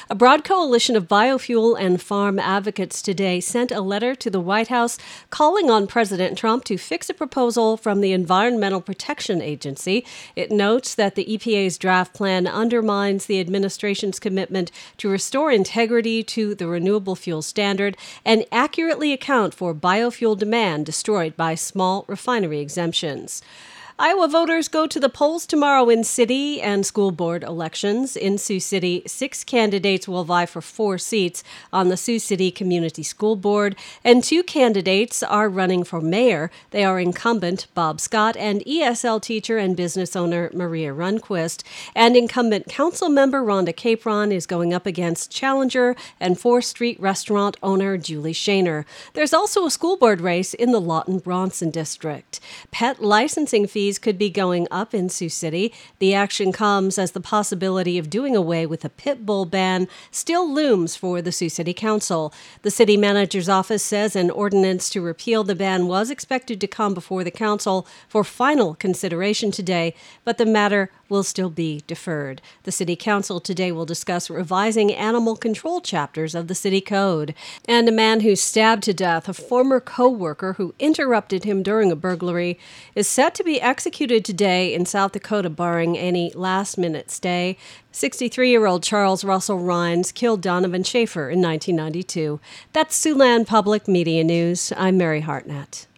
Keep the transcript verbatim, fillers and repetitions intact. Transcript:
A broad coalition of biofuel and farm advocates today sent a letter to the White House calling on President Trump to fix a proposal from the Environmental Protection Agency. It notes that the E P A's draft plan undermines the administration's commitment to restore integrity to the renewable fuel standard and accurately account for biofuel demand destroyed by small refinery exemptions. Iowa voters go to the polls tomorrow in city and school board elections. In Sioux City, six candidates will vie for four seats on the Sioux City Community School Board, and two candidates are running for mayor. They are incumbent Bob Scott and E S L teacher and business owner Maria Runquist. And incumbent council member Rhonda Capron is going up against challenger and fourth Street restaurant owner Julie Shaner. There's also a school board race in the Lawton-Bronson district. Pet licensing fees could be going up in Sioux City. The action comes as the possibility of doing away with a pit bull ban still looms for the Sioux City Council. The city manager's office says an ordinance to repeal the ban was expected to come before the council for final consideration today, but the matter will still be deferred. The city council today will discuss revising animal control chapters of the city code. And a man who stabbed to death a former co-worker who interrupted him during a burglary is set to be executed today in South Dakota, barring any last-minute stay. sixty-three-year-old Charles Russell Rhines killed Donovan Schaefer in nineteen ninety-two. That's Siouxland Public Media News. I'm Mary Hartnett.